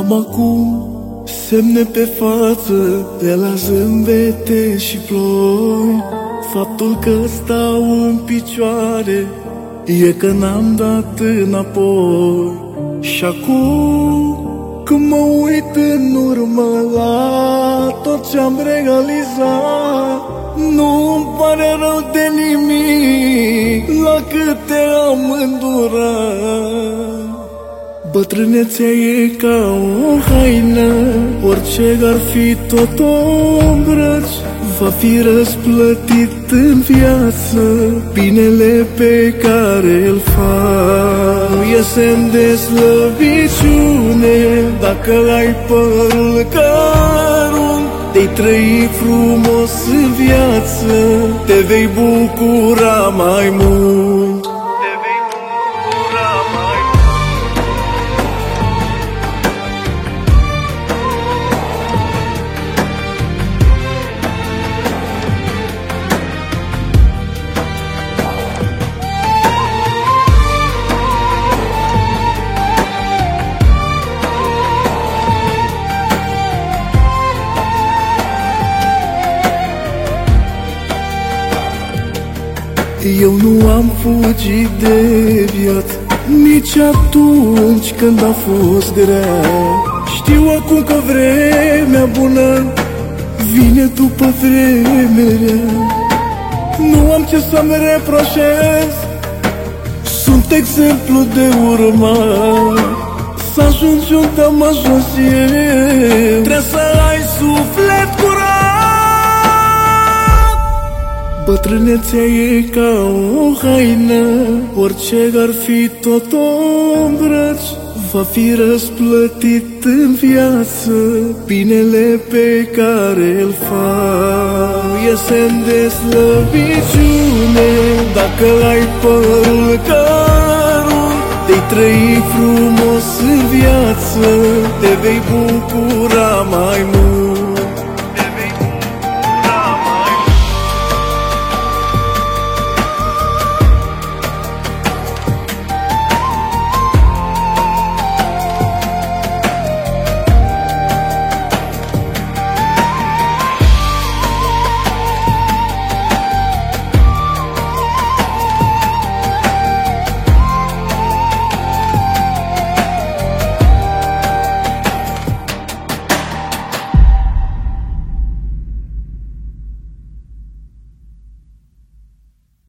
Am acum semne pe față de la zâmbete și ploi. Faptul că stau în picioare e că n-am dat înapoi. Și acum când mă uit în urmă la tot ce-am realizat, nu-mi pare rău de nimic la câte am îndurat. Bătrânețea e ca o haină, orice ar fi tot o îmbrăci, va fi răsplătit în viață binele pe care îl fac. Nu e semn de slăbiciune dacă ai părul cărunt, te-ai trăi frumos în viață, te vei bucura mai mult. Eu nu am fugit de viață nici atunci când a fost grea. Știu acum că vremea bună vine după vreme rea. Nu am ce să-mi reproșez, sunt exemplu de urmat. Să ajungi unde am ajuns eu, trebuie să ai suflet curat. Bătrânețea e ca o haină, orice ar fi tot o îmbrăci, va fi răsplătit în viață binele pe care îl fac. E semn de slăbiciune dacă ai părul cărunt, te-ai trăi frumos în viață, te vei bucura mai mult.